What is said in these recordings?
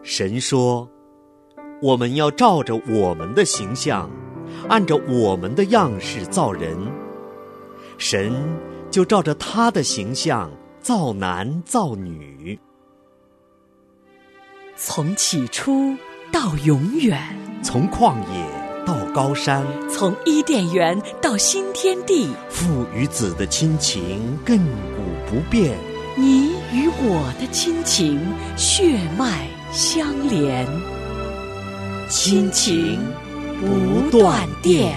神说，我们要照着我们的形象，按照我们的样式造人。神就照着他的形象造男造女。 从起初到永远， 从旷野到高山， 从伊甸园到新天地， 父与子的亲情亘古不变， 你与我的亲情血脉相连，亲情不断电。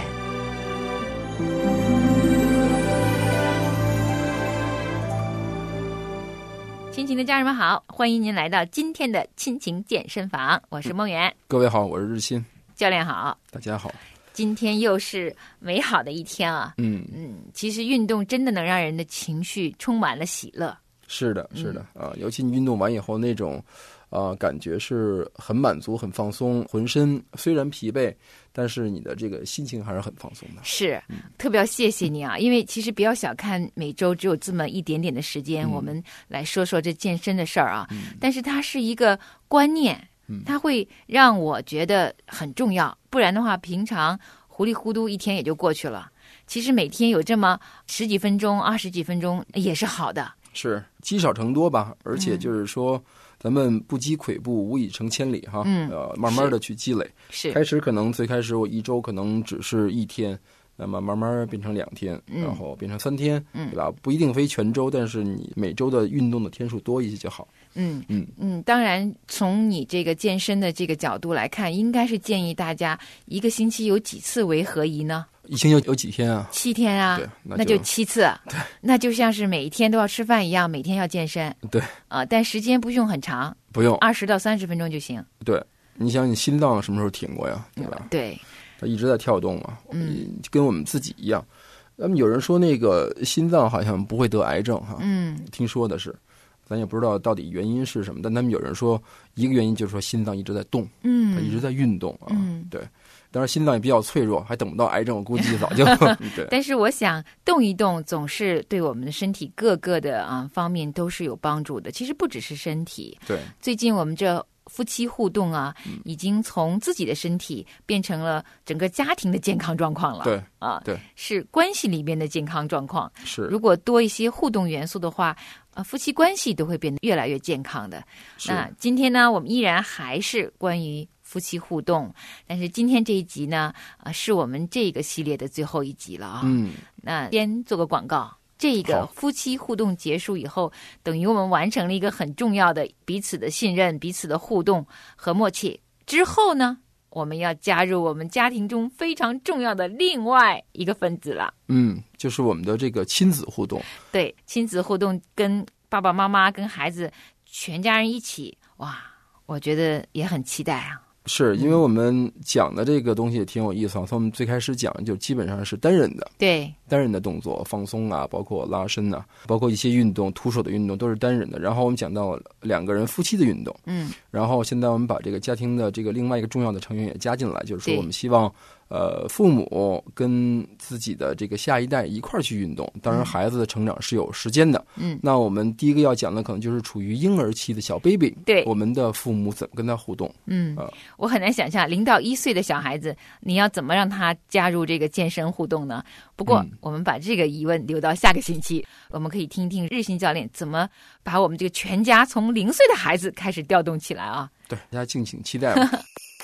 亲情的家人们好，欢迎您来到今天的亲情健身房，我是梦圆。 各位好，我是日新教练好。 大家好。 今天又是美好的一天啊。其实运动真的能让人的情绪充满了喜乐。 是的尤其你运动完以后那种感觉是很满足很放松，浑身虽然疲惫，但是你的这个心情还是很放松的。 是，特别要谢谢你啊，因为其实不要小看每周只有这么一点点的时间，我们来说说这健身的事儿啊。但是它是一个观念，它会让我觉得很重要，不然的话平常糊里糊涂一天也就过去了。其实每天有这么10几分钟20几分钟也是好的， 是积少成多吧。而且就是说咱们不积跬步无以成千里哈。慢慢的去积累。 是最开始我一周可能只是1天，那么慢慢变成2天，然后变成3天，对吧？不一定非全周，但是你每周的运动的天数多一些就好。 当然从你这个健身的这个角度来看，应该是建议大家一个星期有几次为合宜呢？ 一星期有几天啊 ？7天啊。 对， 那就7次。 对， 那就像是每一天都要吃饭一样，每天要健身。 对但时间不用很长， 不用 20到30分钟就行。 对，你想你心脏什么时候停过呀？对吧？ 对， 它一直在跳动嘛。跟我们自己一样。那么有人说那个心脏好像不会得癌症哈。听说的是，咱也不知道到底原因是什么，但他们有人说一个原因就是说心脏一直在动，它一直在运动啊。对，当然心脏也比较脆弱，还等不到癌症，我估计早就对。 但是我想动一动总是对我们的身体各个的方面都是有帮助的。其实不只是身体， 对， 最近我们这夫妻互动啊，已经从自己的身体变成了整个家庭的健康状况了。 对对，是关系里面的健康状况。 是， 如果多一些互动元素的话，夫妻关系都会变得越来越健康的。那今天呢，我们依然还是关于夫妻互动，但是今天这一集呢，是我们这个系列的最后一集了啊。那先做个广告。这个夫妻互动结束以后，等于我们完成了一个很重要的彼此的信任、彼此的互动和默契。之后呢，我们要加入我们家庭中非常重要的另外一个分子了。 就是我们的这个亲子互动。 对，亲子互动跟爸爸妈妈、跟孩子全家人一起，哇，我觉得也很期待啊。 是因为我们讲的这个东西也挺有意思啊。从我们最开始讲就基本上是单人的， 对， 单人的动作放松啊，包括拉伸啊，包括一些运动徒手的运动都是单人的。然后我们讲到2个人夫妻的运动，然后现在我们把这个家庭的这个另外一个重要的成员也加进来，就是说我们希望父母跟自己的这个下一代一块儿去运动。当然孩子的成长是有时间的。那我们第一个要讲的可能就是处于婴儿期的小 baby， 对，我们的父母怎么跟他互动。 我很难想象0到1岁的小孩子你要怎么让他加入这个健身互动呢？不过我们把这个疑问留到下个星期，我们可以听一听日新教练怎么把我们这个全家从0岁的孩子开始调动起来啊。 对，大家敬请期待吧。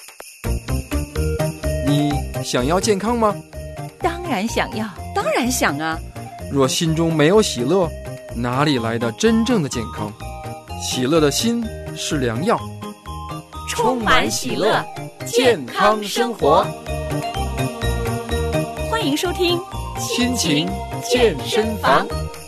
你想要健康吗？ 当然想要， 当然想啊。 若心中没有喜乐，哪里来的真正的健康？喜乐的心是良药， 充满喜乐，健康生活。欢迎收听亲情健身房。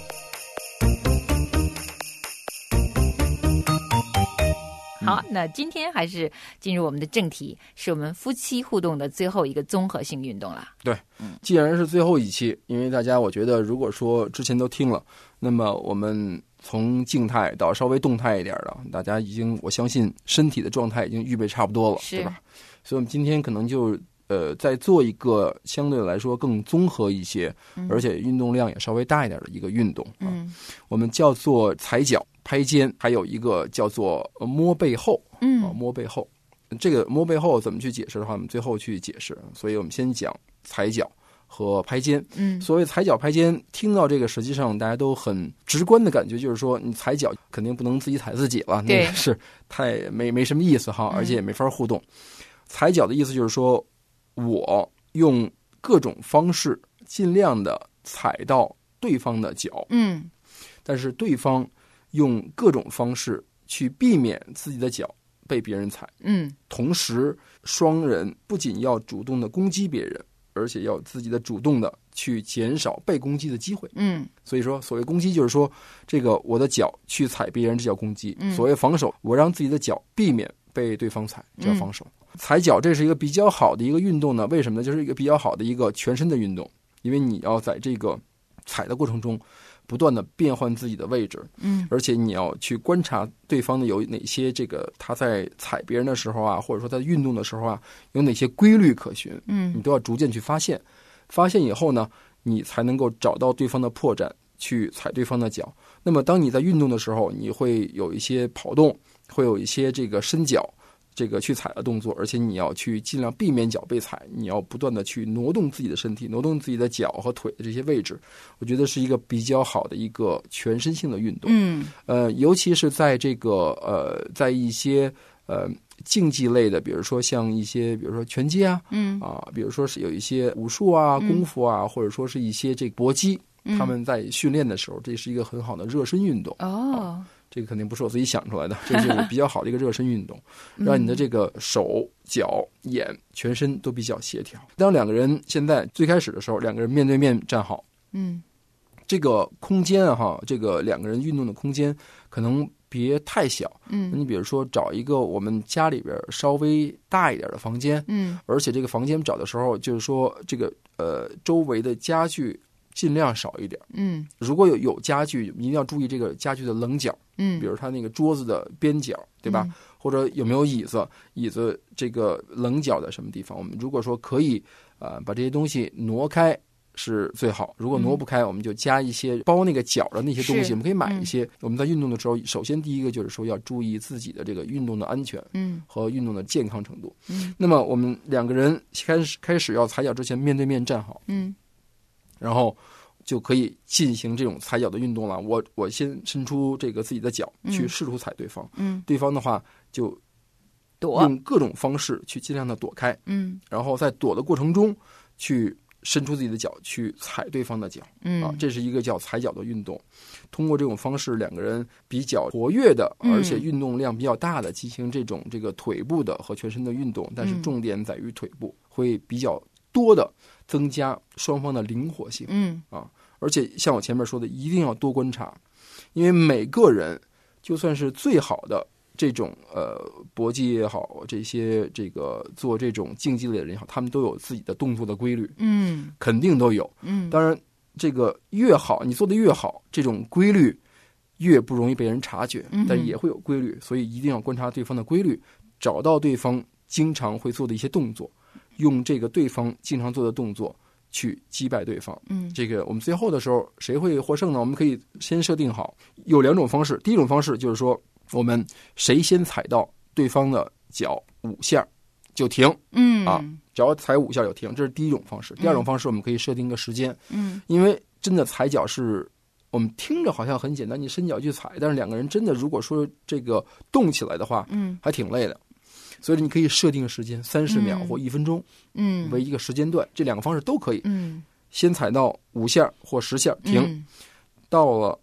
好，那今天还是进入我们的正题，是我们夫妻互动的最后一个综合性运动了。 对，既然是最后一期，因为大家我觉得如果说之前都听了，那么我们从静态到稍微动态一点的，大家已经我相信身体的状态已经预备差不多了，对吧？所以我们今天可能就再做一个相对来说更综合一些，而且运动量也稍微大一点的一个运动我们叫做踩脚拍肩，还有一个叫做摸背后。摸背后，这个摸背后怎么去解释的话，我们最后去解释。所以我们先讲踩脚和拍肩。所谓踩脚拍肩，听到这个实际上大家都很直观的感觉，就是说你踩脚肯定不能自己踩自己了，那个是太没什么意思哈，而且也没法互动。踩脚的意思就是说，我用各种方式尽量的踩到对方的脚，但是对方用各种方式去避免自己的脚被别人踩，同时双人不仅要主动的攻击别人，而且要自己的主动的去减少被攻击的机会。所以说所谓攻击就是说，这个我的脚去踩别人，这叫攻击。所谓防守，我让自己的脚避免被对方踩，这叫防守。踩脚这是一个比较好的一个运动呢，为什么呢？就是一个比较好的一个全身的运动，因为你要在这个踩的过程中不断的变换自己的位置，而且你要去观察对方的有哪些这个他在踩别人的时候啊，或者说在运动的时候啊，有哪些规律可循，你都要逐渐去发现以后呢，你才能够找到对方的破绽，去踩对方的脚。那么当你在运动的时候，你会有一些跑动，会有一些这个伸脚，这个去踩的动作，而且你要去尽量避免脚被踩，你要不断的去挪动自己的身体，挪动自己的脚和腿的这些位置，我觉得是一个比较好的一个全身性的运动。尤其是在这个在一些竞技类的，比如说像一些比如说拳击啊，比如说是有一些武术啊、功夫啊，或者说是一些这个搏击，他们在训练的时候，这是一个很好的热身运动。这个肯定不是我自己想出来的，这是比较好的一个热身运动，让你的这个手、脚、眼、全身都比较协调。当两个人现在最开始的时候，两个人面对面站好，这个空间哈，这个两个人运动的空间可能别太小，你比如说找一个我们家里边稍微大一点的房间，而且这个房间找的时候，就是说这个周围的家具尽量少一点。如果有家具，一定要注意这个家具的棱角，比如它那个桌子的边角，对吧？或者有没有椅子这个棱角在什么地方？我们如果说可以把这些东西挪开是最好，如果挪不开，我们就加一些包那个角的那些东西，我们可以买一些。我们在运动的时候，首先第一个就是说要注意自己的这个运动的安全，和运动的健康程度。那么我们两个人开始要踩脚之前，面对面站好，然后就可以进行这种踩脚的运动了。我先伸出这个自己的脚去试图踩对方，对方的话就用各种方式去尽量的躲开，然后在躲的过程中去伸出自己的脚去踩对方的脚，这是一个叫踩脚的运动。通过这种方式，两个人比较活跃的，而且运动量比较大的进行这个腿部的和全身的运动，但是重点在于腿部，会比较多的增加双方的灵活性。而且像我前面说的，一定要多观察，因为每个人就算是最好的这种搏击也好，这些这个做这种竞技类的人也好，他们都有自己的动作的规律，肯定都有。当然这个越好，你做的越好，这种规律越不容易被人察觉，但也会有规律，所以一定要观察对方的规律，找到对方经常会做的一些动作，用这个对方经常做的动作去击败对方。这个我们最后的时候谁会获胜呢？我们可以先设定好有两种方式。第一种方式就是说，我们谁先踩到对方的脚5下就停，只要踩5下就停，这是第一种方式。第二种方式，我们可以设定一个时间，因为真的踩脚是我们听着好像很简单，你伸脚去踩，但是两个人真的如果说这个动起来的话，还挺累的。所以你可以设定时间30秒或1分钟，为一个时间段，这两个方式都可以。先踩到5下或10下停，到了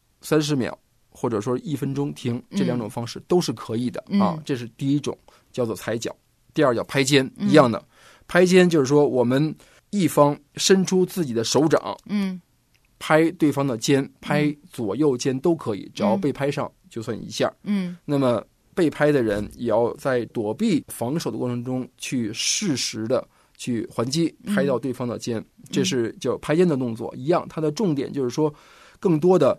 30秒或者说1分钟停，这两种方式都是可以的这是第一种，叫做踩脚。第二叫拍肩，一样的。拍肩就是说我们一方伸出自己的手掌，拍对方的肩，拍左右肩都可以，只要被拍上就算1下。那么被拍的人也要在躲避防守的过程中去适时的去还击，拍到对方的肩，这是叫拍肩的动作。一样，它的重点就是说更多的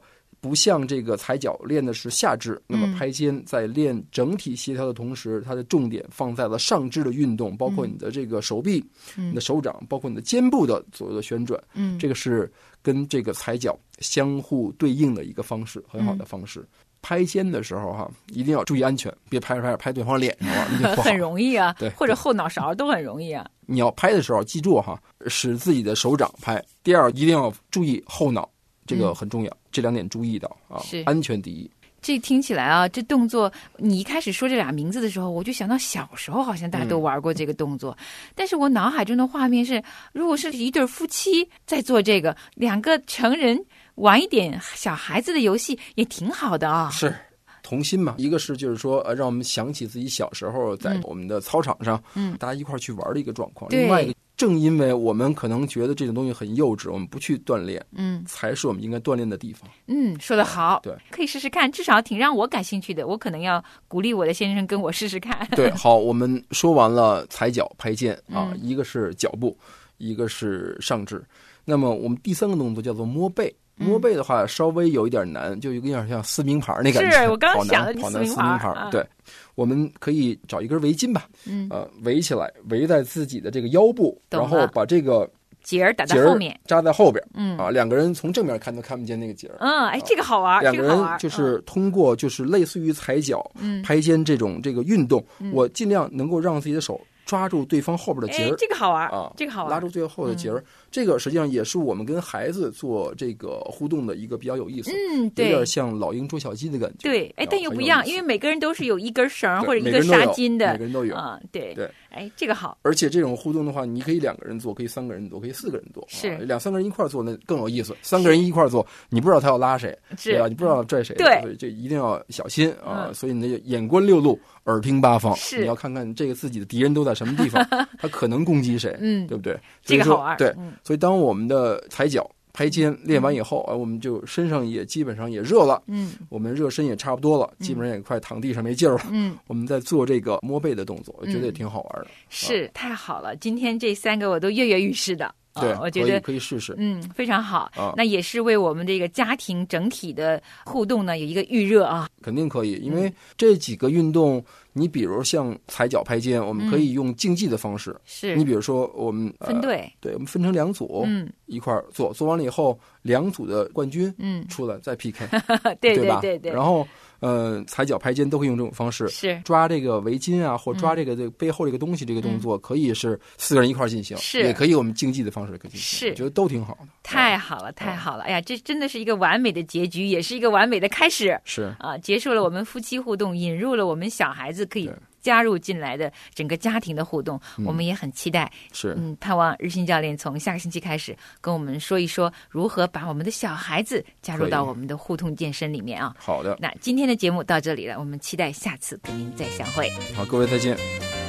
不像这个踩脚练的是下肢，那么拍肩在练整体协调的同时，它的重点放在了上肢的运动，包括你的这个手臂、你的手掌，包括你的肩部的左右的旋转，这个是跟这个踩脚相互对应的一个方式，很好的方式。拍肩的时候哈，一定要注意安全，别拍对方脸上了，那就不好。 很容易啊， 对， 或者后脑勺都很容易啊。 你要拍的时候，记住哈，使自己的手掌拍。第二，一定要注意后脑，这个很重要，这2点注意到啊， 是安全第一。 这听起来啊，这动作你一开始说这俩名字的时候，我就想到小时候好像大家都玩过这个动作，但是我脑海中的画面是，如果是一对夫妻在做这个，2个成人玩一点小孩子的游戏也挺好的啊。 是童心嘛，一个是就是说让我们想起自己小时候在我们的操场上，大家一块儿去玩的一个状况。另外一个，正因为我们可能觉得这种东西很幼稚，我们不去锻炼，才是我们应该锻炼的地方。 说得好， 对， 可以试试看，至少挺让我感兴趣的。我可能要鼓励我的先生跟我试试看。 对，好，我们说完了踩脚拍肩啊，一个是脚部，一个是上肢。那么我们第3个动作叫做摸背。摸背的话稍微有一点难，就有点像撕名牌那感觉。 是我刚刚想的撕名牌。对，我们可以找一根围巾吧，围起来，围在自己的这个腰部，然后把这个结儿打在后面， 扎在后边。2个人从正面看都看不见那个结儿。 这个好玩。2 个人就是通过就是类似于踩脚、拍肩这个运动，我尽量能够让自己的手抓住对方后边的结儿。 这个好玩啊，这个好玩， 拉住最后的结儿。这个实际上也是我们跟孩子做这个互动的一个比较有意思， 对， 有点像老鹰捉小鸡的感觉。 对，但又不一样，因为每个人都是有一根绳或者一个纱巾的， 每个人都有啊，对，这个好。 而且这种互动的话，你可以2个人做，可以3个人做，可以4个人做， 是 2-3个人一块做那更有意思。3个人一块做，你不知道他要拉谁，对吧？你不知道拽谁， 对， 所以这一定要小心啊！所以你的眼观六路，耳听八方，你要看看这个自己的敌人都在什么地方，他可能攻击谁，对不对？ 这个好玩。 对，所以当我们的踩脚拍肩练完以后我们就身上也基本上也热了，我们热身也差不多了，基本上也快躺地上没劲儿了，我们在做这个摸背的动作，我觉得也挺好玩的。 是，太好了，今天这3个我都跃跃欲试的。 对， 我觉得可以试试。 非常好。那也是为我们这个家庭整体的互动呢有一个预热啊。 肯定可以，因为这几个运动，你比如像踩脚拍肩，我们可以用竞技的方式。 是， 你比如说我们分队， 对，我们分成2组，一块做，做完了以后，2组的冠军出来再 PK，对吧？对。然后踩脚拍肩都可以用这种方式， 是抓这个围巾啊，或抓这个背后这个东西，这个动作可以是4个人一块进行， 是也可以我们竞技的方式可以进行， 是， 我觉得都挺好的。 太好了，太好了！哎呀，这真的是一个完美的结局，也是一个完美的开始。 是啊，结束了我们夫妻互动，引入了我们小孩子可以加入进来的整个家庭的互动，我们也很期待。 是， 盼望日新教练从下个星期开始跟我们说一说如何把我们的小孩子加入到我们的互动健身里面啊。 好的， 那今天的节目到这里了，我们期待下次跟您再相会。 好，各位再见。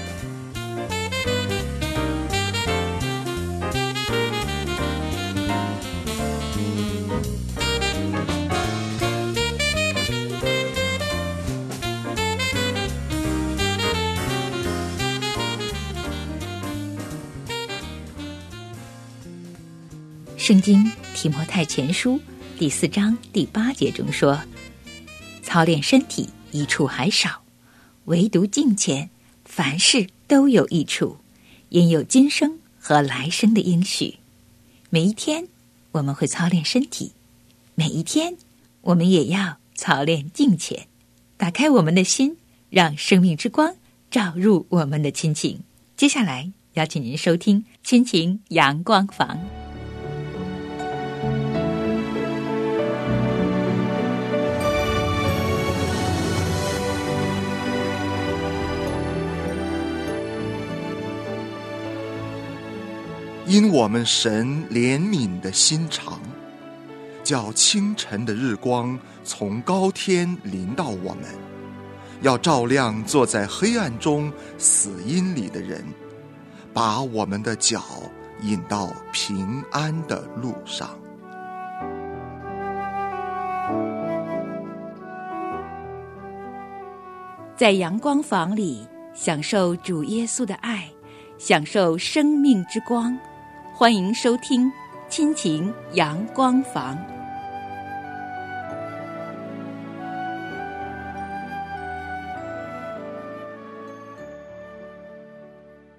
圣经提摩太前书第4章第8节中说，操练身体益处还少，唯独敬虔，凡事都有益处，因有今生和来生的应许。每一天我们会操练身体，每一天我们也要操练敬虔，打开我们的心，让生命之光照入我们的亲情。接下来邀请您收听亲情阳光房。 因我们神怜悯的心肠，叫清晨的日光从高天临到我们，要照亮坐在黑暗中死荫里的人，把我们的脚引到平安的路上。 在阳光房里享受主耶稣的爱，享受生命之光。欢迎收听亲情阳光房。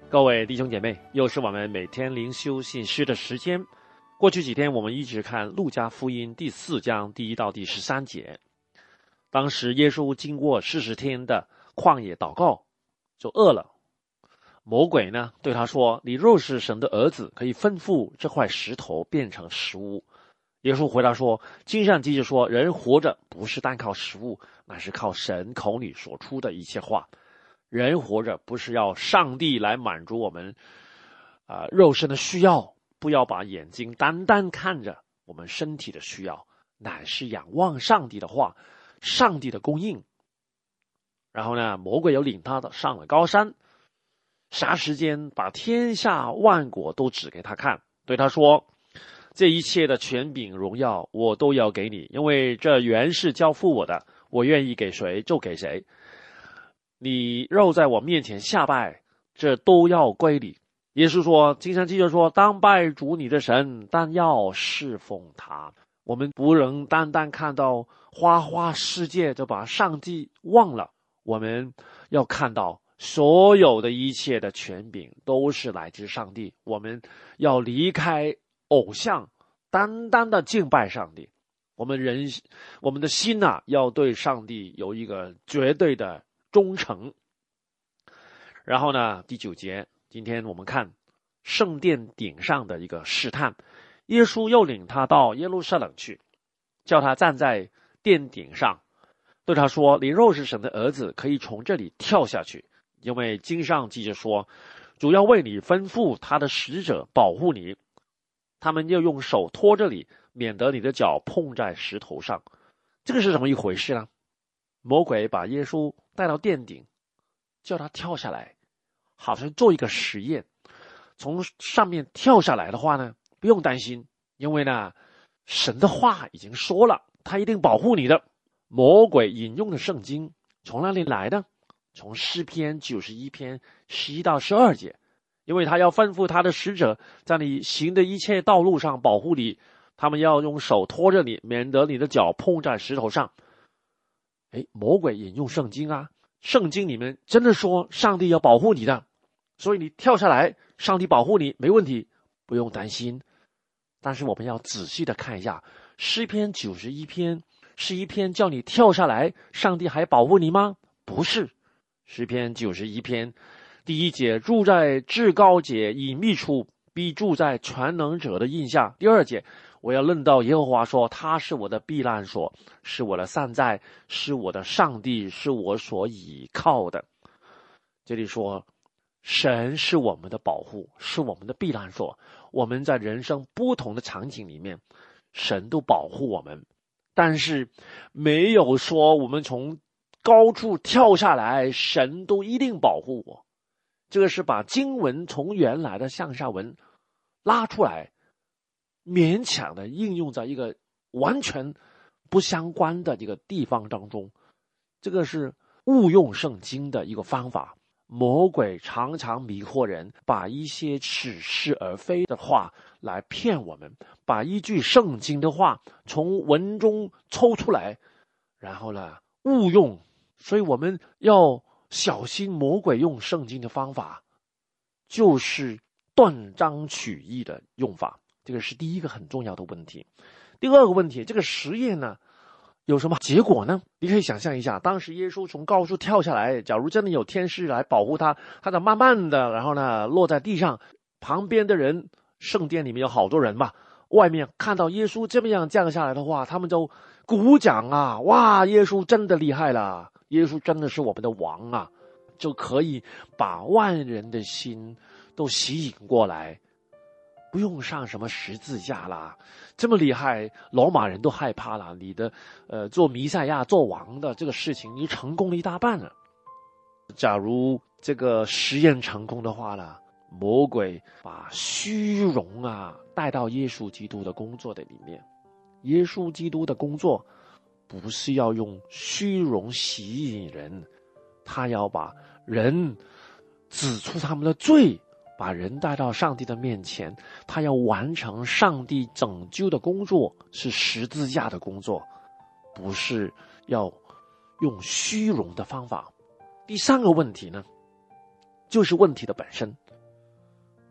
各位弟兄姐妹，又是我们每天灵修信息的时间。过去几天我们一直看路加福音第4章第1到第13节。当时耶稣经过40天的旷野祷告，就饿了。魔鬼呢对他说，你若是神的儿子，可以吩咐这块石头变成食物。耶稣回答说，经上记着说，人活着不是单靠食物，乃是靠神口里所出的一切话。人活着不是要上帝来满足我们肉身的需要，不要把眼睛单单看着我们身体的需要，乃是仰望上帝的话，上帝的供应。然后呢，魔鬼又领他的上了高山，霎时间把天下万国都指给他看，对他说，这一切的权柄荣耀我都要给你，因为这原是交付我的，我愿意给谁就给谁。你肉在我面前下拜，这都要归你。耶稣说，经常记着说，当拜主你的神，但要侍奉他。我们不能单单看到花花世界就把上帝忘了，我们要看到所有的一切的权柄都是来自上帝。我们要离开偶像，单单的敬拜上帝。我们的心要对上帝有一个绝对的忠诚。然后呢，第9节，今天我们看圣殿顶上的一个试探。耶稣又领他到耶路撒冷去，叫他站在殿顶上，对他说，你若是神的儿子，可以从这里跳下去，因为经上记着说，主要为你吩咐他的使者保护你，他们要用手托着你，免得你的脚碰在石头上。这个是怎么一回事呢？魔鬼把耶稣带到殿顶，叫他跳下来，好像做一个实验。从上面跳下来的话呢，不用担心，因为呢，神的话已经说了，他一定保护你的。魔鬼引用的圣经从哪里来的？从诗篇91篇11到12节，因为他要吩咐他的使者在你行的一切道路上保护你，他们要用手托着你，免得你的脚碰在石头上。魔鬼引用圣经啊，圣经里面真的说上帝要保护你的，所以你跳下来，上帝保护你没问题，不用担心。但是我们要仔细的看一下，诗篇91篇是一篇叫你跳下来，上帝还保护你吗？不是。诗篇91篇第1节，住在至高者隐秘处，必住在全能者的印下。第2节，我要论到耶和华说，他是我的避难所，是我的善哉，是我的上帝，是我所倚靠的。这里说神是我们的保护，是我们的避难所。我们在人生不同的场景里面，神都保护我们，但是没有说我们从高处跳下来，神都一定保护我。这个是把经文从原来的向下文拉出来，勉强的应用在一个完全不相关的一个地方当中。这个是误用圣经的一个方法。魔鬼常常迷惑人，把一些似是而非的话来骗我们，把一句圣经的话从文中抽出来，然后呢误用。所以我们要小心魔鬼用圣经的方法，就是断章取义的用法。这个是第一个很重要的问题。第二个问题，这个实验呢有什么结果呢？你可以想象一下，当时耶稣从高处跳下来，假如真的有天使来保护他，他就慢慢的然后呢落在地上，旁边的人，圣殿里面有好多人嘛，外面看到耶稣这么样降下来的话，他们就鼓掌啊，哇，耶稣真的厉害了，耶稣真的是我们的王啊，就可以把万人的心都吸引过来，不用上什么十字架啦，这么厉害，罗马人都害怕了，你的做弥赛亚做王的这个事情，你成功了一大半了。假如这个实验成功的话呢，魔鬼把虚荣带到耶稣基督的工作的里面。耶稣基督的工作不是要用虚荣吸引人，他要把人指出他们的罪，把人带到上帝的面前，他要完成上帝拯救的工作，是十字架的工作，不是要用虚荣的方法。第三个问题呢，就是问题的本身。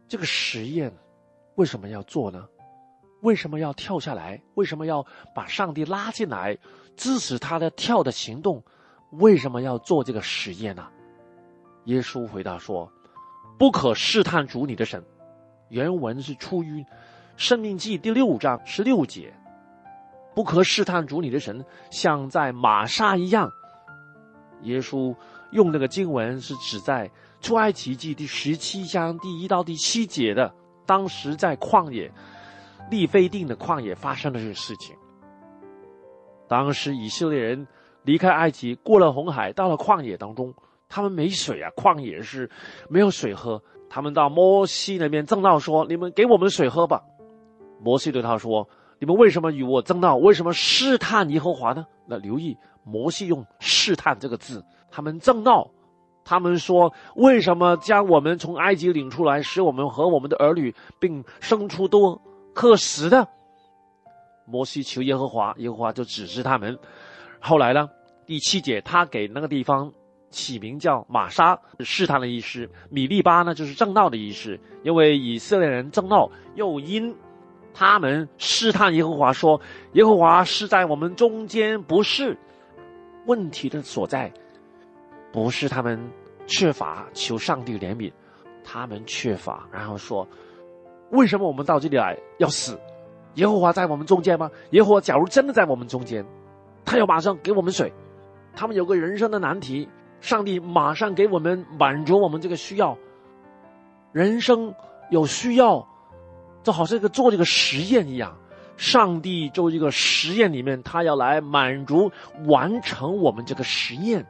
这个实验为什么要做呢？为什么要跳下来？为什么要把上帝拉进来，支持他的跳的行动？为什么要做这个实验呢？耶稣回答说，不可试探主你的神。原文是出于申命记第6章16节，不可试探主你的神，像在玛撒一样。耶稣用这个经文是指在出埃及记第17章第1到第7节的，当时在旷野利非定的旷野发生的这个事情。当时以色列人离开埃及，过了红海，到了旷野当中，他们没水啊，旷野是没有水喝。他们到摩西那边争闹说，你们给我们水喝吧。摩西对他说，你们为什么与我争闹？为什么试探耶和华呢？那留意摩西用试探这个字，他们争闹，他们说，为什么将我们从埃及领出来，使我们和我们的儿女并牲畜都渴死的？摩西求耶和华，耶和华就指示他们。后来呢，第7节，他给那个地方起名叫玛撒，试探的意思。米利巴呢，就是争闹的意思。因为以色列人争闹，又因他们试探耶和华，说耶和华是在我们中间，不是。问题的所在不是他们缺乏求上帝怜悯，他们缺乏，然后说，为什么我们到这里来要死？耶和华在我们中间吗？耶和华假如真的在我们中间，他要马上给我们水。他们有个人生的难题，上帝马上给我们满足我们这个需要。人生有需要，就好像做这个实验一样，上帝就这个实验里面，他要来满足完成我们这个实验。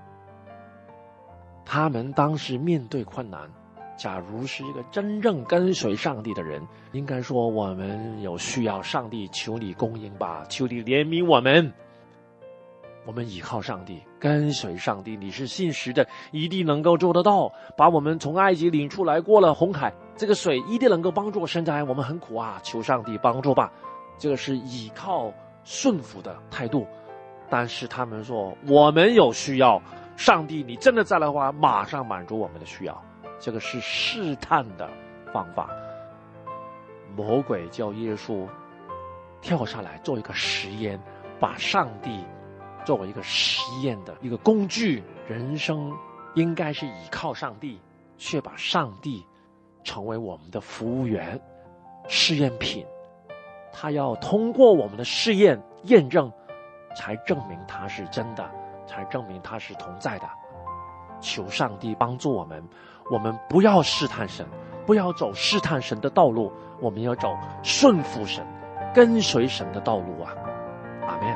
他们当时面对困难，假如是一个真正跟随上帝的人，应该说，我们有需要，上帝求你供应吧，求你怜悯我们。我们依靠上帝，跟随上帝，你是信实的，一定能够做得到，把我们从埃及领出来，过了红海，这个水一定能够帮助。现在我们很苦啊，求上帝帮助吧。这个是依靠顺服的态度。但是他们说，我们有需要，上帝你真的在的话，马上满足我们的需要。这个是试探的方法。魔鬼叫耶稣跳下来做一个实验，把上帝作为一个实验的一个工具。人生应该是依靠上帝，却把上帝成为我们的服务员、试验品。他要通过我们的试验验证，才证明他是真的，才证明他是同在的。求上帝帮助我们，我们不要试探神，不要走试探神的道路，我们要走顺服神、跟随神的道路啊！阿们。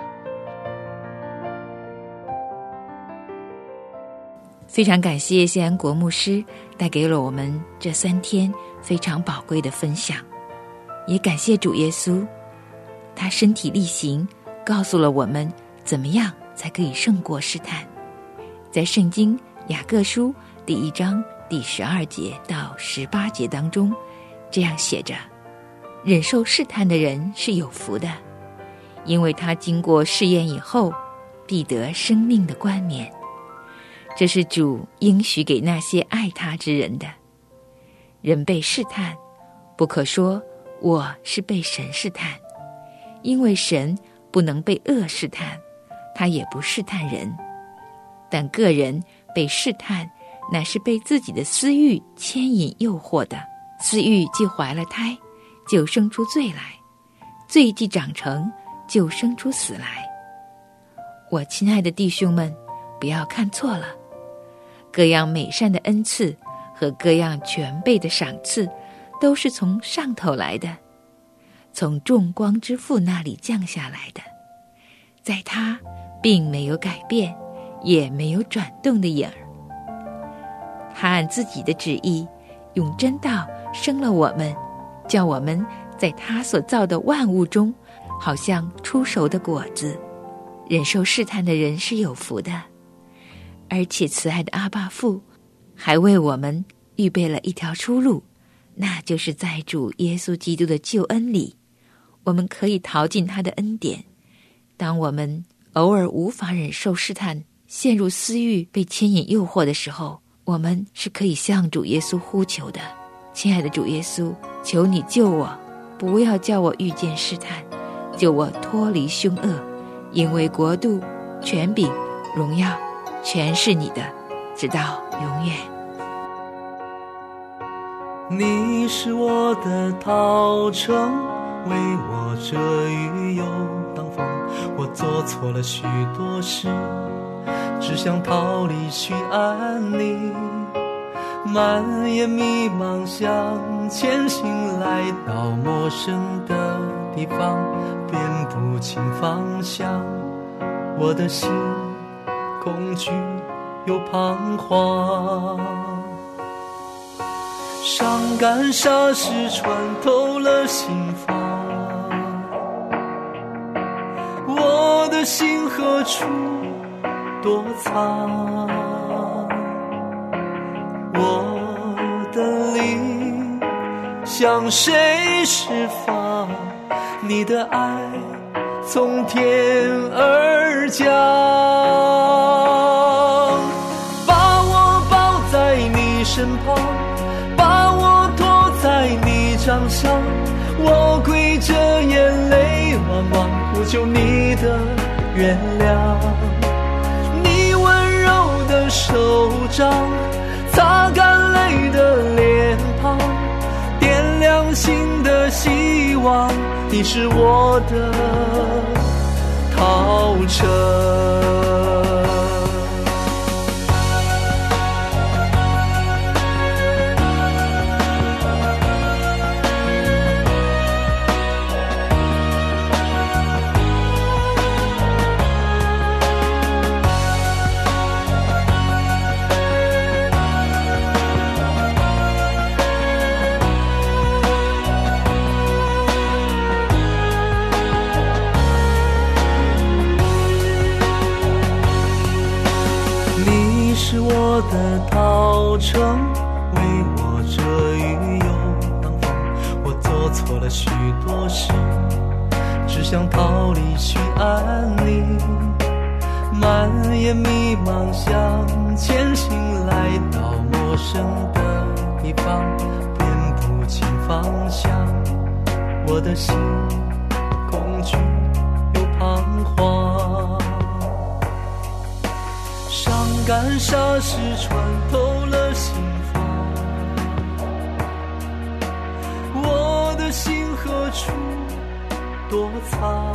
非常感谢谢安国牧师带给了我们这3天非常宝贵的分享，也感谢主耶稣，他身体力行告诉了我们怎么样才可以胜过试探。在圣经雅各书第1章第12节到18节当中，这样写着，忍受试探的人是有福的，因为他经过试验以后，必得生命的冠冕。这是主应许给那些爱他之人的。人被试探，不可说我是被神试探，因为神不能被恶试探，他也不试探人。但个人被试探，乃是被自己的私欲牵引诱惑的。私欲既怀了胎，就生出罪来；罪既长成，就生出死来。我亲爱的弟兄们，不要看错了，各样美善的恩赐和各样全备的赏赐，都是从上头来的，从众光之父那里降下来的。在他并没有改变，也没有转动的影儿。他按自己的旨意，用真道生了我们，叫我们在他所造的万物中，好像初熟的果子。忍受试探的人是有福的，而且慈爱的阿爸父还为我们预备了一条出路，那就是在主耶稣基督的救恩里，我们可以逃进他的恩典。当我们偶尔无法忍受试探，陷入私欲被牵引诱惑的时候，我们是可以向主耶稣呼求的。 亲爱的主耶稣，求你救我，不要叫我遇见试探，救我脱离凶恶，因为国度、权柄、荣耀全是你的，直到永远。 你是我的逃城，为我遮雨又挡风。我做错了许多事，只想逃离去安宁，满眼迷茫向前行，来到陌生的地方，辨不清方向。我的心恐惧又彷徨，伤感霎时穿透了心房，我的心何处躲藏？我的灵向谁释放？你的爱从天而降，把我抱在你身旁，把我托在你掌上，我跪着眼泪汪汪，呼求你的原谅。你温柔的手掌擦干泪的脸庞，点亮新的希望，你是我的逃城。是我的逃城，为我遮雨又挡风。我做错了许多事，只想逃离去安宁，满眼迷茫向前行，来到陌生的地方，辨不清方向。我的心恐惧又彷徨，伤感霎时穿透了心房，我的心何处躲藏？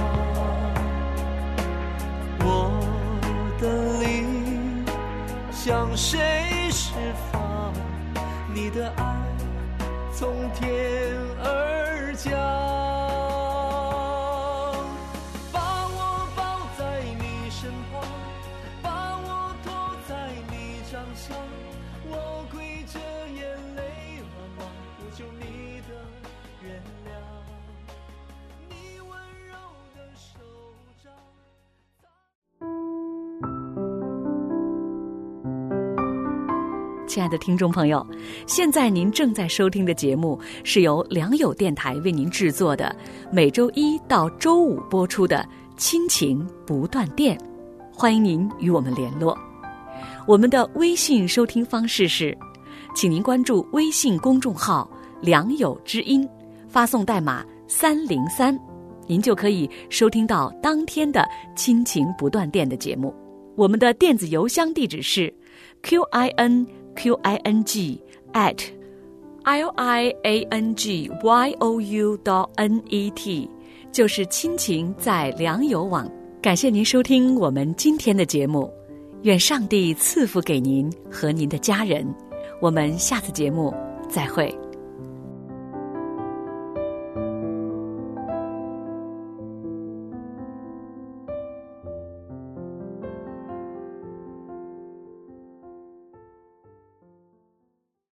我的灵向谁释放？你的爱从天而降，把我抱在你身旁，把我托在你掌上，我跪着眼泪汪汪，呼求你的原谅。你温柔的手掌。 亲爱的听众朋友，现在您正在收听的节目是由良友电台为您制作的，每周一到周五播出的亲情不断电，欢迎您与我们联络。我们的微信收听方式是，请您关注微信公众号良友之音，发送代码303，您就可以收听到当天的亲情不断电的节目。我们的电子邮箱地址是 qining@liangyou.net， 就是亲情在良友网。感谢您收听我们今天的节目，愿上帝赐福给您和您的家人。我们下次节目再会。